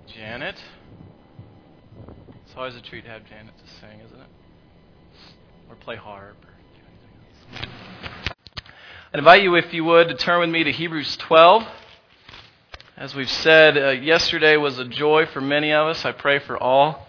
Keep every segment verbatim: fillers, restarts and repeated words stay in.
Janet. It's always a treat to have Janet to sing, isn't it? Or play harp or do anything else. I invite you, if you would, to turn with me to Hebrews twelve. As we've said, uh, yesterday was a joy for many of us. I pray for all.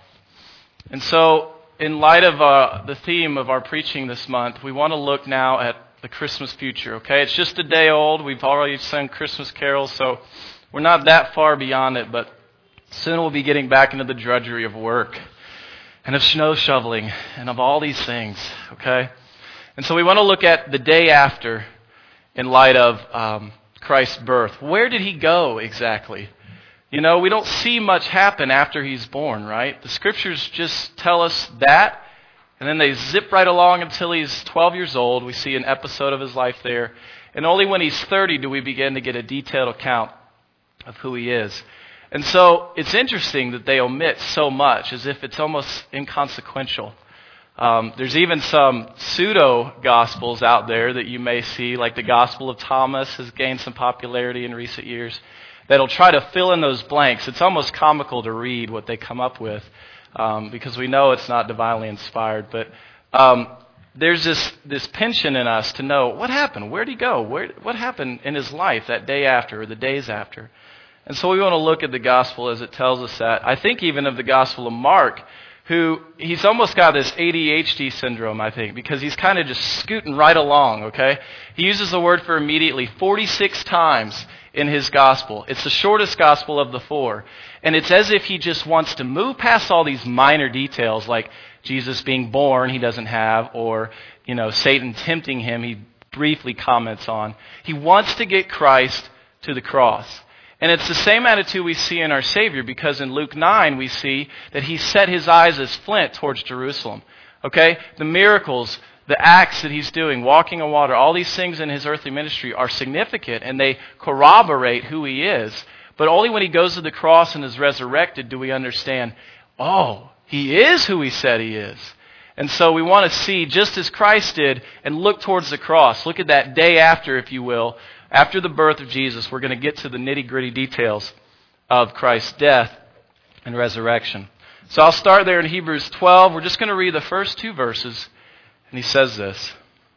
And so, in light of uh, the theme of our preaching this month, we want to look now at the Christmas future, okay? It's just a day old. We've already sung Christmas carols, so we're not that far beyond it, but soon we'll be getting back into the drudgery of work and of snow shoveling and of all these things, okay? And so we want to look at the day after in light of um, Christ's birth. Where did he go exactly? You know, we don't see much happen after he's born, right? The scriptures just tell us that, and then they zip right along until he's twelve years old. We see an episode of his life there. And only when he's thirty do we begin to get a detailed account of who he is. And so it's interesting that they omit so much, as if it's almost inconsequential. Um, there's even some pseudo-gospels out there that you may see, like the Gospel of Thomas has gained some popularity in recent years, that'll try to fill in those blanks. It's almost comical to read what they come up with, um, because we know it's not divinely inspired. But um, there's this this penchant in us to know, what happened? Where'd he go? Where, what happened in his life that day after or the days after? And so we want to look at the gospel as it tells us that. I think even of the Gospel of Mark, who he's almost got this A D H D syndrome, I think, because he's kind of just scooting right along, okay? He uses the word for immediately forty-six times in his gospel. It's the shortest gospel of the four. And it's as if he just wants to move past all these minor details, like Jesus being born he doesn't have, or, you know, Satan tempting him, he briefly comments on. He wants to get Christ to the cross. And it's the same attitude we see in our Savior, because in Luke nine we see that he set his eyes as flint towards Jerusalem. Okay? The miracles, the acts that he's doing, walking on water, all these things in his earthly ministry are significant, and they corroborate who he is. But only when he goes to the cross and is resurrected do we understand, oh, he is who he said he is. And so we want to see, just as Christ did, and look towards the cross. Look at that day after, if you will. After the birth of Jesus, we're going to get to the nitty-gritty details of Christ's death and resurrection. So I'll start there in Hebrews twelve. We're just going to read the first two verses. And he says this: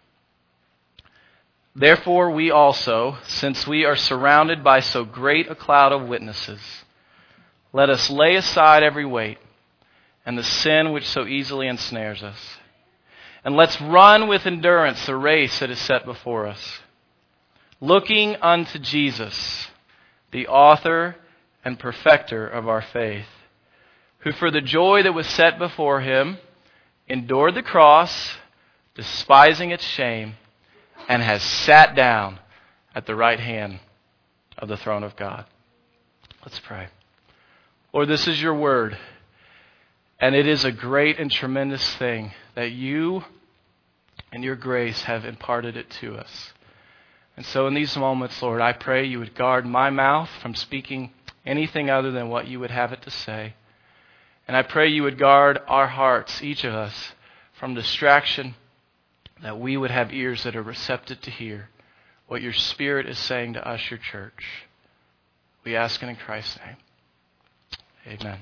"Therefore we also, since we are surrounded by so great a cloud of witnesses, let us lay aside every weight and the sin which so easily ensnares us. And let's run with endurance the race that is set before us, looking unto Jesus, the author and perfecter of our faith, who for the joy that was set before him endured the cross, despising its shame, and has sat down at the right hand of the throne of God." Let's pray. Lord, this is your word, and it is a great and tremendous thing that you and your grace have imparted it to us. And so in these moments, Lord, I pray you would guard my mouth from speaking anything other than what you would have it to say. And I pray you would guard our hearts, each of us, from distraction, that we would have ears that are receptive to hear what your Spirit is saying to us, your church. We ask it in Christ's name. Amen.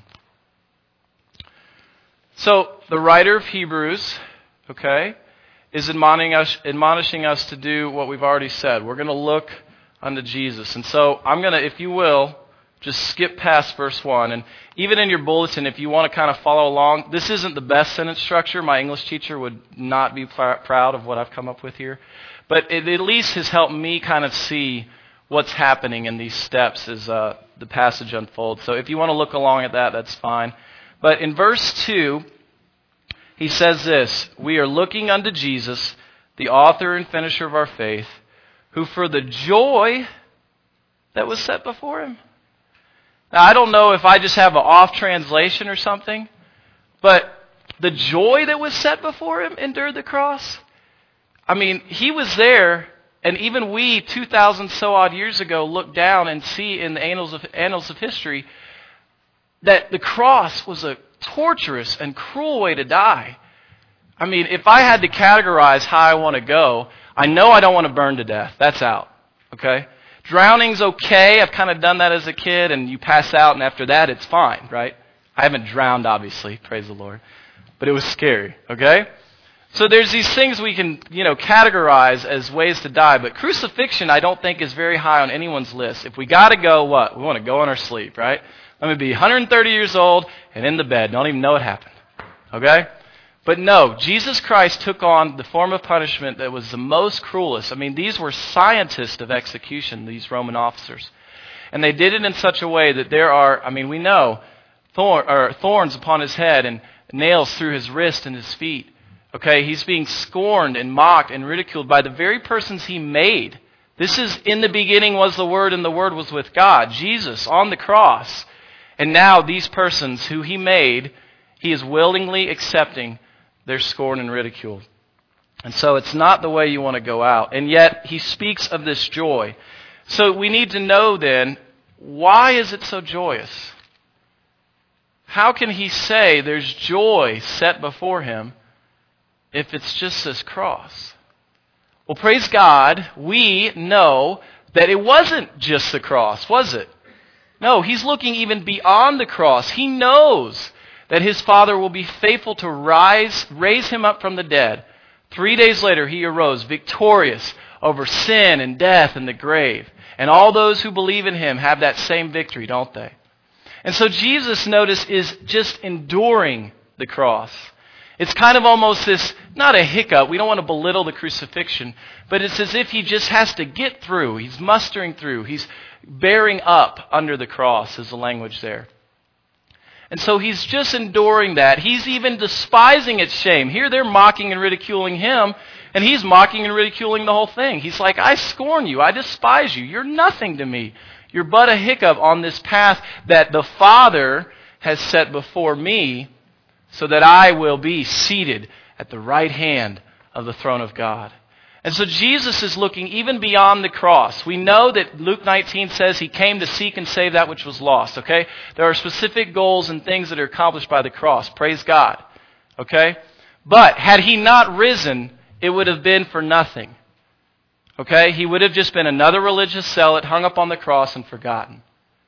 So the writer of Hebrews, okay, is admonishing us, admonishing us to do what we've already said. We're going to look unto Jesus. And so I'm going to, if you will, just skip past verse one. And even in your bulletin, if you want to kind of follow along, this isn't the best sentence structure. My English teacher would not be pr- proud of what I've come up with here. But it at least has helped me kind of see what's happening in these steps as uh, the passage unfolds. So if you want to look along at that, that's fine. But in verse two, he says this: "We are looking unto Jesus, the author and finisher of our faith, who for the joy that was set before him." Now, I don't know if I just have an off translation or something, but the joy that was set before him endured the cross. I mean, he was there, and even we, two thousand so odd years ago, look down and see in the annals of, annals of history that the cross was a torturous and cruel way to die. I mean, if I had to categorize how I want to go, I know I don't want to burn to death. That's out. Okay? Drowning's okay. I've kind of done that as a kid, and you pass out, and after that, it's fine, right? I haven't drowned, obviously, praise the Lord. But it was scary, okay? So there's these things we can, you know, categorize as ways to die, but crucifixion I don't think is very high on anyone's list. If we got to go, what? We want to go in our sleep, right? Let me be one hundred thirty years old and in the bed. Don't even know it happened, okay? But no, Jesus Christ took on the form of punishment that was the most cruelest. I mean, these were scientists of execution, these Roman officers. And they did it in such a way that there are, I mean, we know, thorn, or thorns upon his head and nails through his wrist and his feet. Okay, he's being scorned and mocked and ridiculed by the very persons he made. This is, in the beginning was the Word, and the Word was with God. Jesus on the cross. And now these persons who he made, he is willingly accepting their scorn and ridicule. And so it's not the way you want to go out. And yet he speaks of this joy. So we need to know then, why is it so joyous? How can he say there's joy set before him if it's just this cross? Well, praise God, we know that it wasn't just the cross, was it? No, he's looking even beyond the cross. He knows that his Father will be faithful to rise, raise him up from the dead. Three days later, he arose victorious over sin and death and the grave. And all those who believe in him have that same victory, don't they? And so Jesus, notice, is just enduring the cross. It's kind of almost this, not a hiccup. We don't want to belittle the crucifixion, but it's as if he just has to get through. He's mustering through. He's bearing up under the cross, is the language there. And so he's just enduring that. He's even despising its shame. Here they're mocking and ridiculing him, and he's mocking and ridiculing the whole thing. He's like, I scorn you. I despise you. You're nothing to me. You're but a hiccup on this path that the Father has set before me, so that I will be seated at the right hand of the throne of God. And so Jesus is looking even beyond the cross. We know that Luke nineteen says he came to seek and save that which was lost, okay? There are specific goals and things that are accomplished by the cross. Praise God, okay? But had he not risen, it would have been for nothing, okay? He would have just been another religious zealot hung up on the cross and forgotten.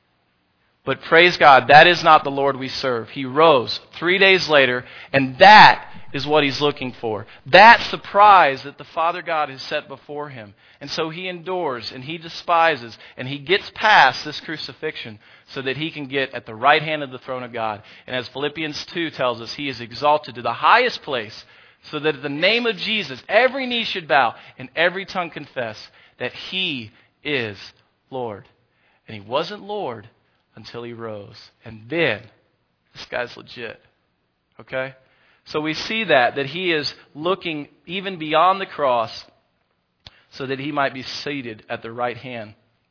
But praise God, that is not the Lord we serve. He rose three days later, and that is what he's looking for. That surprise that the Father God has set before him. And so he endures, and he despises, and he gets past this crucifixion so that he can get at the right hand of the throne of God. And as Philippians two tells us, he is exalted to the highest place so that at the name of Jesus, every knee should bow and every tongue confess that he is Lord. And he wasn't Lord until he rose. And then, this guy's legit. Okay? So we see that, that he is looking even beyond the cross so that he might be seated at the right hand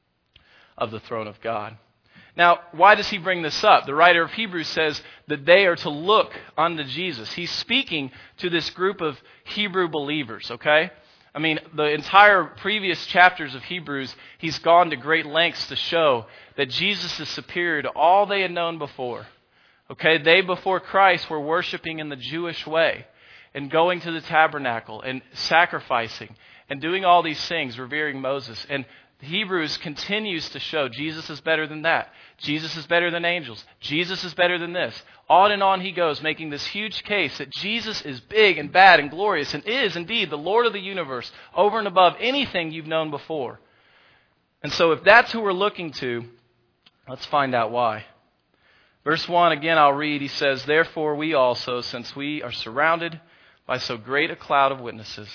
of the throne of God. Now, why does he bring this up? The writer of Hebrews says that they are to look unto Jesus. He's speaking to this group of Hebrew believers, okay? I mean, the entire previous chapters of Hebrews, he's gone to great lengths to show that Jesus is superior to all they had known before. Okay, they before Christ were worshiping in the Jewish way and going to the tabernacle and sacrificing and doing all these things, revering Moses. And Hebrews continues to show Jesus is better than that. Jesus is better than angels. Jesus is better than this. On and on he goes, making this huge case that Jesus is big and bad and glorious and is indeed the Lord of the universe over and above anything you've known before. And so if that's who we're looking to, let's find out why. Verse one, again I'll read, he says, therefore we also, since we are surrounded by so great a cloud of witnesses,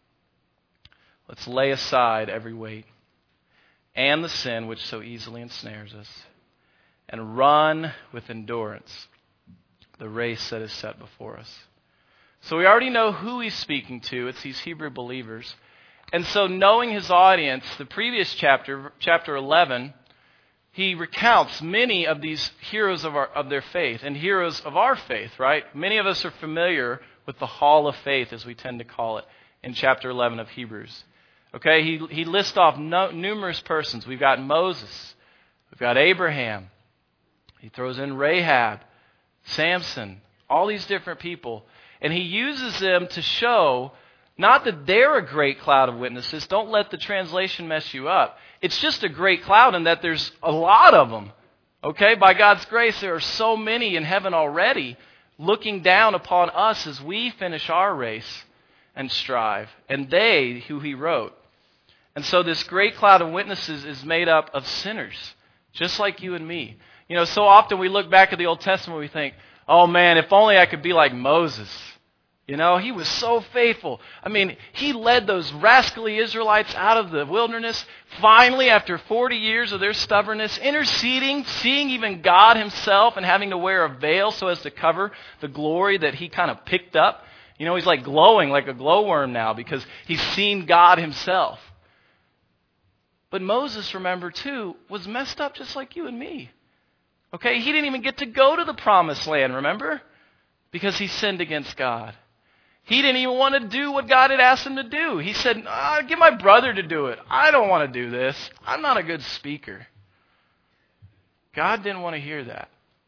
let's lay aside every weight and the sin which so easily ensnares us, and run with endurance the race that is set before us. So we already know who he's speaking to. It's these Hebrew believers. And so knowing his audience, the previous chapter, chapter eleven, he recounts many of these heroes of, our, of their faith and heroes of our faith, right? Many of us are familiar with the Hall of Faith, as we tend to call it, in chapter eleven of Hebrews. Okay, he, he lists off no, numerous persons. We've got Moses. We've got Abraham. He throws in Rahab, Samson, all these different people. And he uses them to show Not that they're a great cloud of witnesses. Don't let the translation mess you up. It's just a great cloud in that there's a lot of them. Okay? By God's grace, there are so many in heaven already looking down upon us as we finish our race and strive. And they, who he wrote. And so this great cloud of witnesses is made up of sinners, just like you and me. You know, so often we look back at the Old Testament and we think, oh man, if only I could be like Moses. You know, he was so faithful. I mean, he led those rascally Israelites out of the wilderness. Finally, after forty years of their stubbornness, interceding, seeing even God himself and having to wear a veil so as to cover the glory that he kind of picked up. You know, he's like glowing like a glowworm now because he's seen God himself. But Moses, remember too, was messed up just like you and me. Okay, he didn't even get to go to the promised land, remember? Because he sinned against God. He didn't even want to do what God had asked him to do. He said, oh, get my brother to do it. I don't want to do this. I'm not a good speaker. God didn't want to hear that.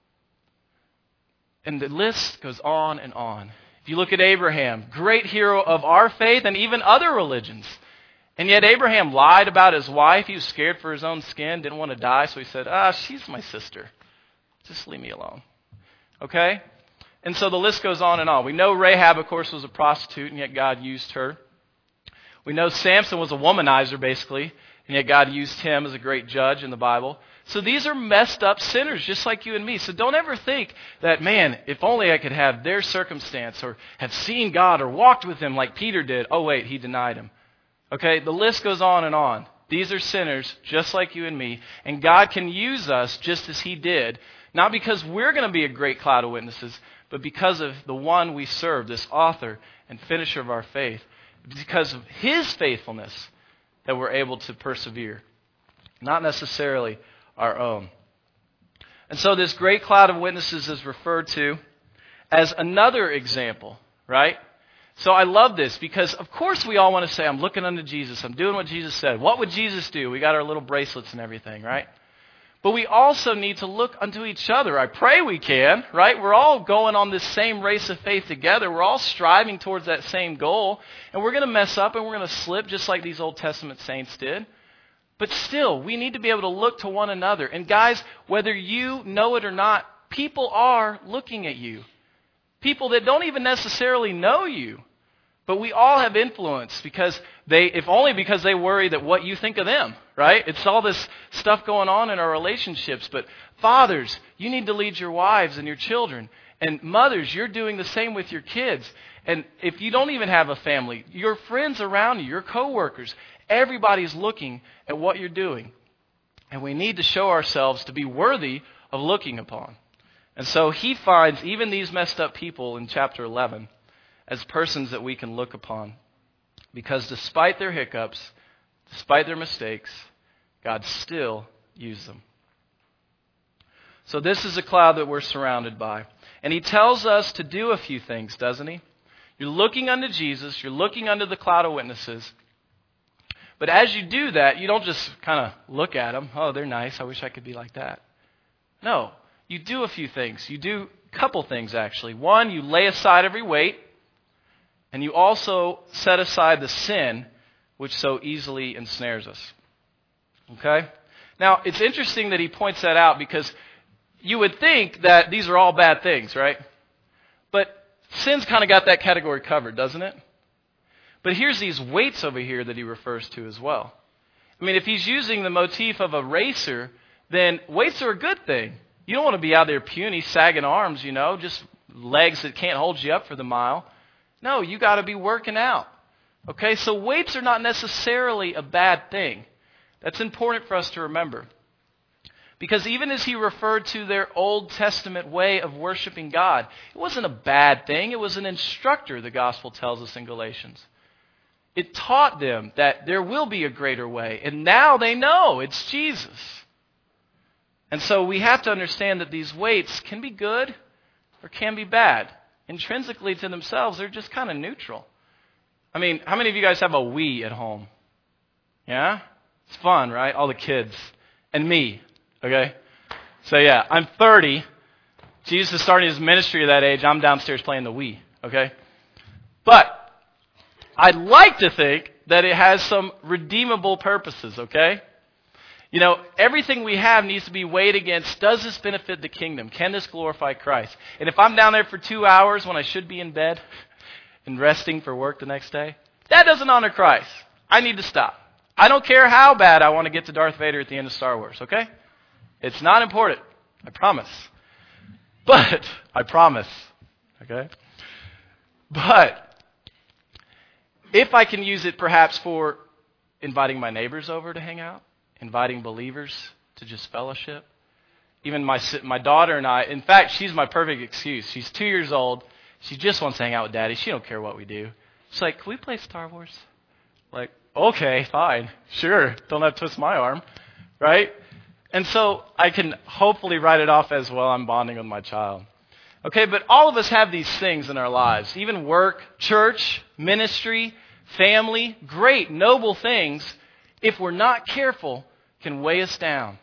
And the list goes on and on. If you look at Abraham, great hero of our faith and even other religions. And yet Abraham lied about his wife. He was scared for his own skin, didn't want to die. So he said, ah, she's my sister. Just leave me alone. Okay? And so the list goes on and on. We know Rahab, of course, was a prostitute, and yet God used her. We know Samson was a womanizer, basically, and yet God used him as a great judge in the Bible. So these are messed up sinners, just like you and me. So don't ever think that, man, if only I could have their circumstance or have seen God or walked with him like Peter did. Oh, wait, he denied him. Okay, the list goes on and on. These are sinners, just like you and me, and God can use us just as he did, not because we're going to be a great cloud of witnesses, but because of the one we serve, this author and finisher of our faith, because of his faithfulness that we're able to persevere, not necessarily our own. And so this great cloud of witnesses is referred to as another example, right? So I love this because, of course, we all want to say, I'm looking unto Jesus. I'm doing what Jesus said. What would Jesus do? We got our little bracelets and everything, right? But we also need to look unto each other. I pray we can, right? We're all going on this same race of faith together. We're all striving towards that same goal. And we're going to mess up and we're going to slip just like these Old Testament saints did. But still, we need to be able to look to one another. And guys, whether you know it or not, people are looking at you. People that don't even necessarily know you. But we all have influence because they, if only because they worry that what you think of them, right? It's all this stuff going on in our relationships. But fathers, you need to lead your wives and your children. And mothers, you're doing the same with your kids. And if you don't even have a family, your friends around you, your coworkers, everybody's looking at what you're doing. And we need to show ourselves to be worthy of looking upon. And so he finds even these messed up people in chapter eleven as persons that we can look upon. Because despite their hiccups, despite their mistakes, God still used them. So this is a cloud that we're surrounded by. And he tells us to do a few things, doesn't he? You're looking unto Jesus. You're looking unto the cloud of witnesses. But as you do that, you don't just kind of look at them. Oh, they're nice. I wish I could be like that. No. You do a few things. You do a couple things, actually. One, you lay aside every weight. And you also set aside the sin which so easily ensnares us. Okay? Now, it's interesting that he points that out because you would think that these are all bad things, right? But sin's kind of got that category covered, doesn't it? But here's these weights over here that he refers to as well. I mean, if he's using the motif of a racer, then weights are a good thing. You don't want to be out there puny, sagging arms, you know, just legs that can't hold you up for the mile. No, you got to be working out. Okay, so weights are not necessarily a bad thing. That's important for us to remember. Because even as he referred to their Old Testament way of worshiping God, it wasn't a bad thing. It was an instructor, the gospel tells us in Galatians. It taught them that there will be a greater way. And now they know it's Jesus. And so we have to understand that these weights can be good or can be bad. Intrinsically to themselves, they're just kind of neutral. I mean, how many of you guys have a Wii at home? Yeah? It's fun, right? All the kids. And me. Okay? So yeah, I'm thirty. Jesus is starting his ministry at that age. I'm downstairs playing the Wii. Okay? But I'd like to think that it has some redeemable purposes, okay? You know, everything we have needs to be weighed against, does this benefit the kingdom? Can this glorify Christ? And if I'm down there for two hours when I should be in bed and resting for work the next day, that doesn't honor Christ. I need to stop. I don't care how bad I want to get to Darth Vader at the end of Star Wars, okay? It's not important. I promise. But, I promise, okay? But, if I can use it perhaps for inviting my neighbors over to hang out, inviting believers to just fellowship, even my my daughter and I, in fact, she's my perfect excuse. She's two years old. She just wants to hang out with Daddy. She don't care what we do. She's like, can we play Star Wars? Like, okay, fine, sure. Don't have to twist my arm, right? And so I can hopefully write it off as, well, I'm bonding with my child. Okay, but all of us have these things in our lives, even work, church, ministry, family, great, noble things, if we're not careful, can weigh us down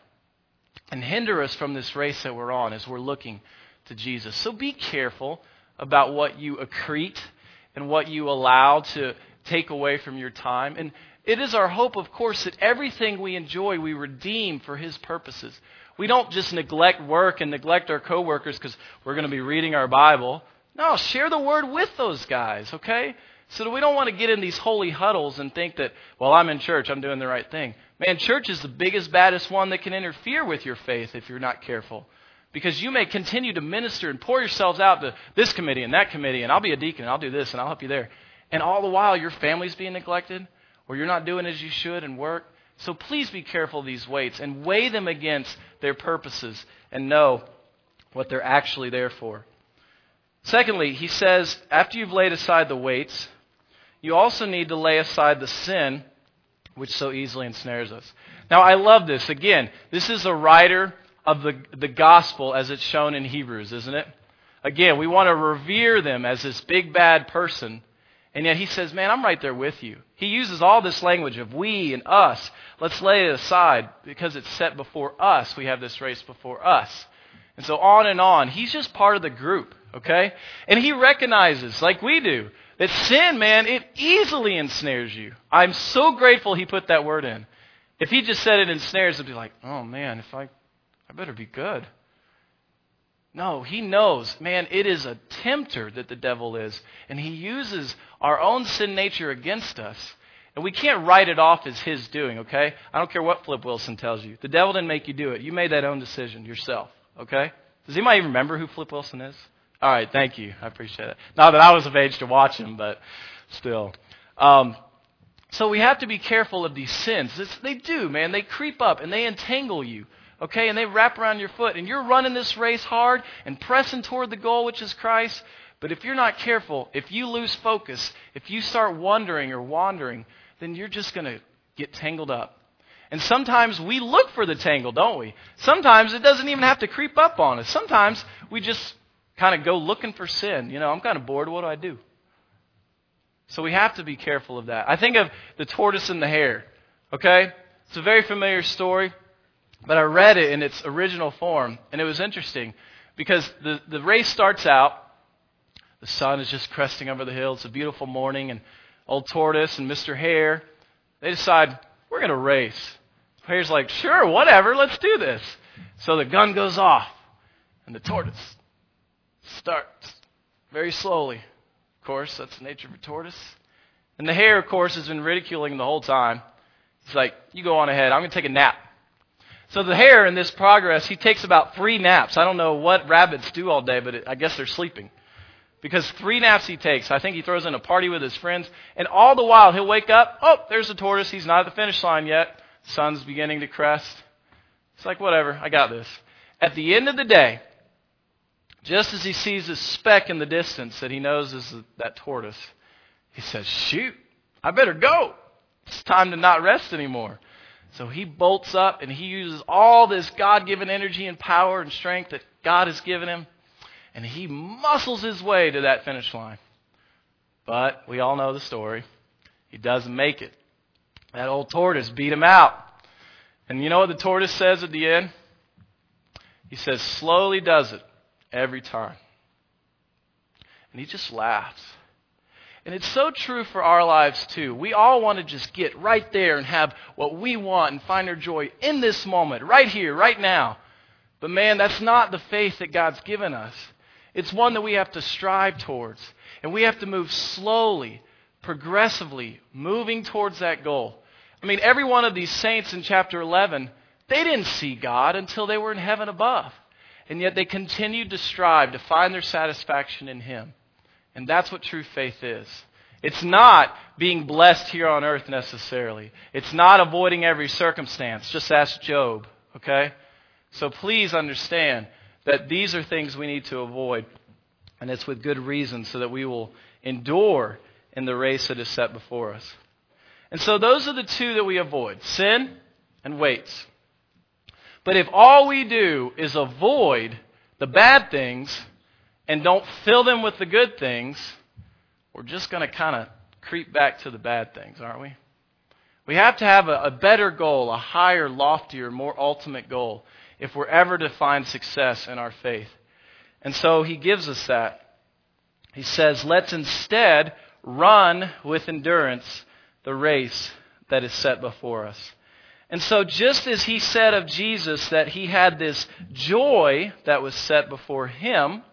and hinder us from this race that we're on as we're looking to Jesus. So be careful about what you accrete and what you allow to take away from your time. And it is our hope, of course, that everything we enjoy, we redeem for His purposes. We don't just neglect work and neglect our coworkers because we're going to be reading our Bible. No, share the Word with those guys, okay? So that we don't want to get in these holy huddles and think that, well, I'm in church, I'm doing the right thing. Man, church is the biggest, baddest one that can interfere with your faith if you're not careful. Because you may continue to minister and pour yourselves out to this committee and that committee, and I'll be a deacon, and I'll do this, and I'll help you there. And all the while, your family's being neglected, or you're not doing as you should in work. So please be careful of these weights and weigh them against their purposes and know what they're actually there for. Secondly, he says, after you've laid aside the weights, you also need to lay aside the sin which so easily ensnares us. Now, I love this. Again, this is a writer of the, the gospel as it's shown in Hebrews, isn't it? Again, we want to revere them as this big bad person. And yet he says, man, I'm right there with you. He uses all this language of we and us. Let's lay it aside because it's set before us. We have this race before us. And so on and on. He's just part of the group, okay? And he recognizes, like we do, that sin, man, it easily ensnares you. I'm so grateful he put that word in. If he just said it ensnares, it'd be like, oh man, if I, I better be good. No, he knows, man, it is a tempter that the devil is. And he uses our own sin nature against us. And we can't write it off as his doing, okay? I don't care what Flip Wilson tells you. The devil didn't make you do it. You made that own decision yourself, okay? Does anybody even remember who Flip Wilson is? All right, thank you. I appreciate it. Not that I was of age to watch him, but still. Um, so we have to be careful of these sins. It's, they do, man. They creep up and they entangle you. Okay, and they wrap around your foot, and you're running this race hard and pressing toward the goal, which is Christ. But if you're not careful, if you lose focus, if you start wondering or wandering, then you're just going to get tangled up. And sometimes we look for the tangle, don't we? Sometimes it doesn't even have to creep up on us. Sometimes we just kind of go looking for sin. You know, I'm kind of bored. What do I do? So we have to be careful of that. I think of the tortoise and the hare. Okay, it's a very familiar story. But I read it in its original form, and it was interesting because the, the race starts out. The sun is just cresting over the hill. It's a beautiful morning, and old tortoise and Mister Hare, they decide, we're going to race. Hare's like, sure, whatever, let's do this. So the gun goes off, and the tortoise starts very slowly. Of course, that's the nature of a tortoise. And the hare, of course, has been ridiculing the whole time. He's like, you go on ahead. I'm going to take a nap. So the hare in this progress, he takes about three naps. I don't know what rabbits do all day, but it, I guess they're sleeping. Because three naps he takes. I think he throws in a party with his friends. And all the while, he'll wake up. Oh, there's the tortoise. He's not at the finish line yet. Sun's beginning to crest. It's like, whatever, I got this. At the end of the day, just as he sees a speck in the distance that he knows is that tortoise, he says, shoot, I better go. It's time to not rest anymore. So he bolts up and he uses all this God-given energy and power and strength that God has given him. And he muscles his way to that finish line. But we all know the story. He doesn't make it. That old tortoise beat him out. And you know what the tortoise says at the end? He says, slowly does it every time. And he just laughs. And it's so true for our lives too. We all want to just get right there and have what we want and find our joy in this moment, right here, right now. But man, that's not the faith that God's given us. It's one that we have to strive towards. And we have to move slowly, progressively, moving towards that goal. I mean, every one of these saints in chapter eleven, they didn't see God until they were in heaven above. And yet they continued to strive to find their satisfaction in Him. And that's what true faith is. It's not being blessed here on earth necessarily. It's not avoiding every circumstance. Just ask Job, okay? So please understand that these are things we need to avoid. And it's with good reason so that we will endure in the race that is set before us. And so those are the two that we avoid, sin and weights. But if all we do is avoid the bad things and don't fill them with the good things, we're just going to kind of creep back to the bad things, aren't we? We have to have a, a better goal, a higher, loftier, more ultimate goal if we're ever to find success in our faith. And so he gives us that. He says, let's instead run with endurance the race that is set before us. And so just as he said of Jesus that he had this joy that was set before him,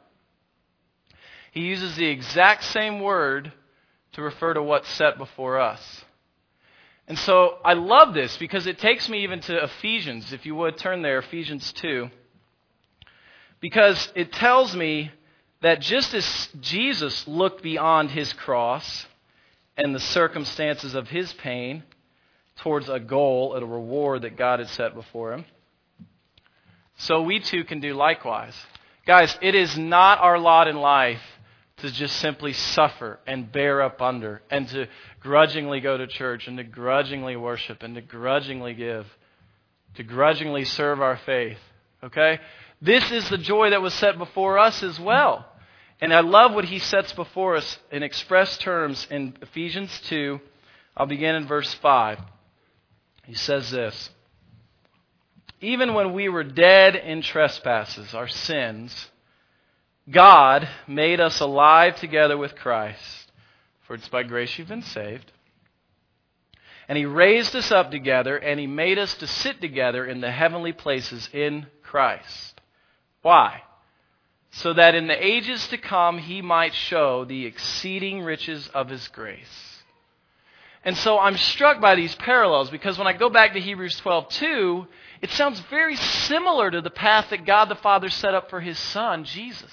he uses the exact same word to refer to what's set before us. And so I love this because it takes me even to Ephesians. If you would turn there, Ephesians two. Because it tells me that just as Jesus looked beyond his cross and the circumstances of his pain towards a goal, a reward that God had set before him, so we too can do likewise. Guys, it is not our lot in life to just simply suffer and bear up under and to grudgingly go to church and to grudgingly worship and to grudgingly give, to grudgingly serve our faith. Okay? This is the joy that was set before us as well. And I love what he sets before us in express terms in Ephesians two. I'll begin in verse five. He says this: even when we were dead in trespasses, our sins, God made us alive together with Christ. For it's by grace you've been saved. And He raised us up together, and He made us to sit together in the heavenly places in Christ. Why? So that in the ages to come He might show the exceeding riches of His grace. And so I'm struck by these parallels because when I go back to Hebrews twelve two, it sounds very similar to the path that God the Father set up for His Son, Jesus.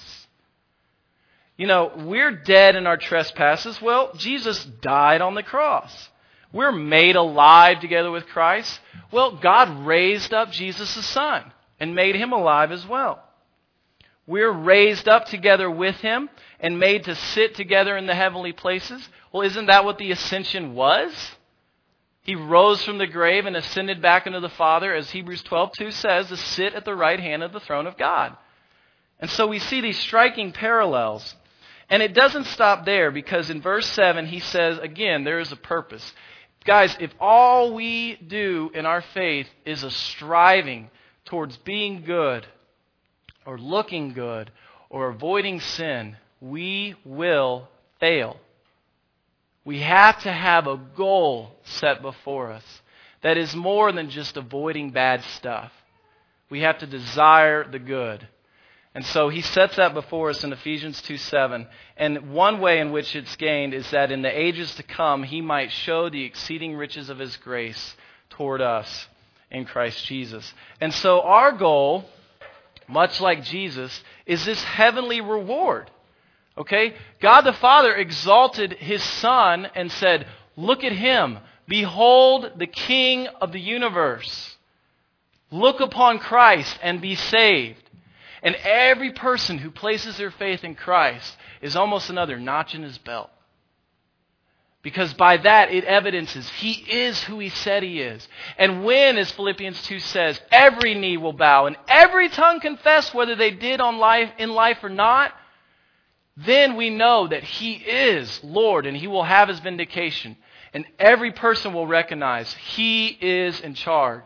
You know, we're dead in our trespasses. Well, Jesus died on the cross. We're made alive together with Christ. Well, God raised up Jesus' Son and made Him alive as well. We're raised up together with Him and made to sit together in the heavenly places. Well, isn't that what the ascension was? He rose from the grave and ascended back into the Father, as Hebrews twelve two says, to sit at the right hand of the throne of God. And so we see these striking parallels. And it doesn't stop there, because in verse seven he says, again, there is a purpose. Guys, if all we do in our faith is a striving towards being good or looking good or avoiding sin, we will fail. We have to have a goal set before us that is more than just avoiding bad stuff. We have to desire the good. And so he sets that before us in Ephesians two seven. And one way in which it's gained is that in the ages to come, He might show the exceeding riches of His grace toward us in Christ Jesus. And so our goal, much like Jesus, is this heavenly reward. Okay? God the Father exalted His Son and said, look at Him. Behold the King of the universe. Look upon Christ and be saved. And every person who places their faith in Christ is almost another notch in his belt. Because by that it evidences He is who He said He is. And when, as Philippians two says, every knee will bow and every tongue confess whether they did on life in life or not, then we know that He is Lord and He will have His vindication. And every person will recognize He is in charge.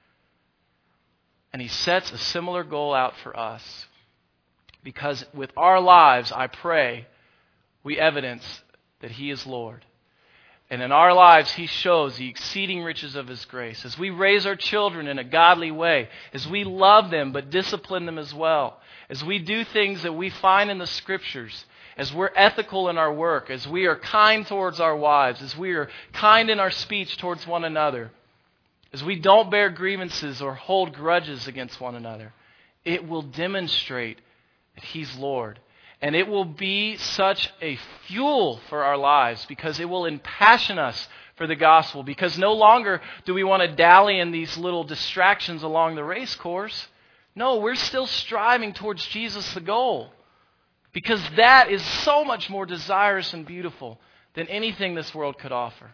And He sets a similar goal out for us. Because with our lives, I pray, we evidence that He is Lord. And in our lives, He shows the exceeding riches of His grace. As we raise our children in a godly way, as we love them but discipline them as well, as we do things that we find in the Scriptures, as we're ethical in our work, as we are kind towards our wives, as we are kind in our speech towards one another, as we don't bear grievances or hold grudges against one another, it will demonstrate that He's Lord. And it will be such a fuel for our lives because it will impassion us for the gospel. Because no longer do we want to dally in these little distractions along the race course. No, we're still striving towards Jesus, the goal. Because that is so much more desirous and beautiful than anything this world could offer.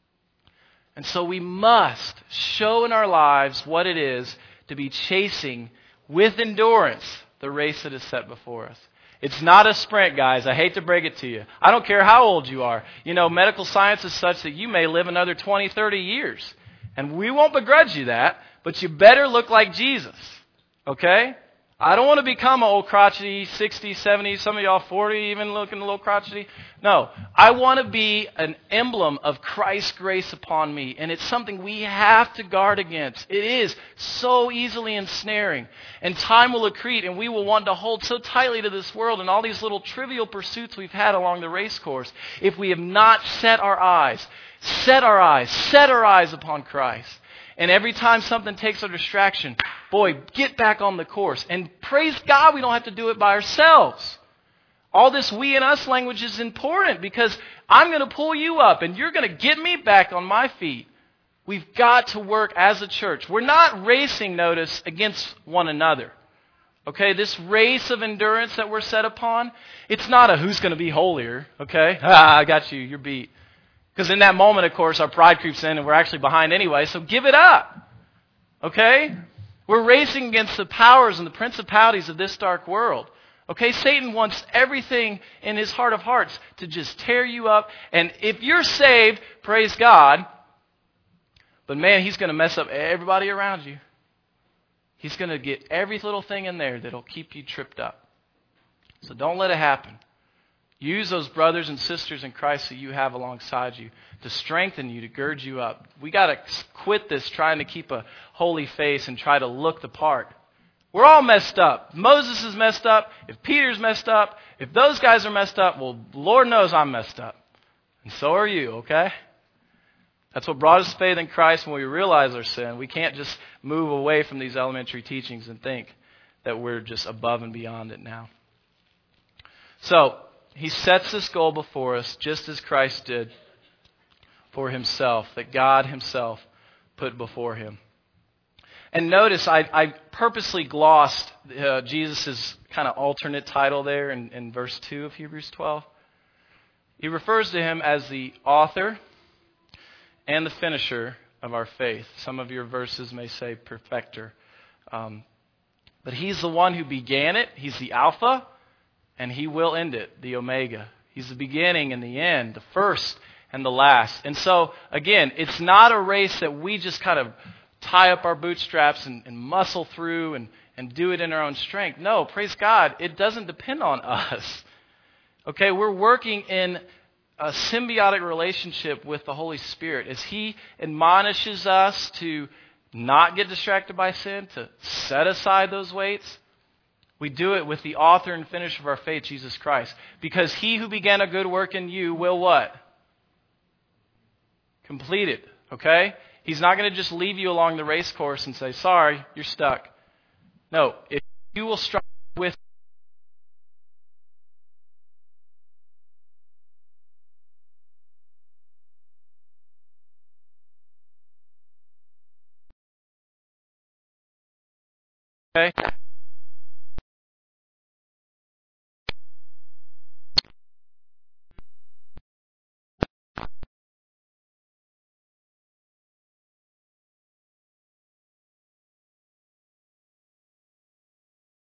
And so we must show in our lives what it is to be chasing with endurance the race that is set before us. It's not a sprint, guys. I hate to break it to you. I don't care how old you are. You know, medical science is such that you may live another twenty, thirty years. And we won't begrudge you that, but you better look like Jesus. Okay? I don't want to become an old crotchety, sixty, seventy, some of y'all forty, even looking a little crotchety. No, I want to be an emblem of Christ's grace upon me. And it's something we have to guard against. It is so easily ensnaring. And time will accrete, and we will want to hold so tightly to this world and all these little trivial pursuits we've had along the race course if we have not set our eyes, set our eyes, set our eyes upon Christ. And every time something takes our distraction, boy, get back on the course. And praise God, we don't have to do it by ourselves. All this we and us language is important because I'm going to pull you up and you're going to get me back on my feet. We've got to work as a church. We're not racing, notice, against one another. Okay, this race of endurance that we're set upon, it's not a who's going to be holier. Okay, ah, I got you, you're beat. Because in that moment, of course, our pride creeps in and we're actually behind anyway, so give it up. Okay? We're racing against the powers and the principalities of this dark world. Okay? Satan wants everything in his heart of hearts to just tear you up. And if you're saved, praise God. But man, he's going to mess up everybody around you. He's going to get every little thing in there that'll keep you tripped up. So don't let it happen. Use those brothers and sisters in Christ that you have alongside you to strengthen you, to gird you up. We got to quit this trying to keep a holy face and try to look the part. We're all messed up. Moses is messed up. If Peter's messed up, if those guys are messed up, well, Lord knows I'm messed up. And so are you, okay? That's what brought us faith in Christ when we realize our sin. We can't just move away from these elementary teachings and think that we're just above and beyond it now. So, He sets this goal before us just as Christ did for Himself, that God Himself put before Him. And notice I, I purposely glossed uh, Jesus' kind of alternate title there in, in verse two of Hebrews twelve. He refers to Him as the author and the finisher of our faith. Some of your verses may say perfecter. Um, but He's the one who began it. He's the Alpha. And He will end it, the Omega. He's the beginning and the end, the first and the last. And so, again, it's not a race that we just kind of tie up our bootstraps and, and muscle through and, and do it in our own strength. No, praise God, it doesn't depend on us. Okay, we're working in a symbiotic relationship with the Holy Spirit as He admonishes us to not get distracted by sin, to set aside those weights. We do it with the author and finisher of our faith, Jesus Christ. Because He who began a good work in you will what? Complete it. Okay? He's not going to just leave you along the race course and say, sorry, you're stuck. No. If you will strive with Okay?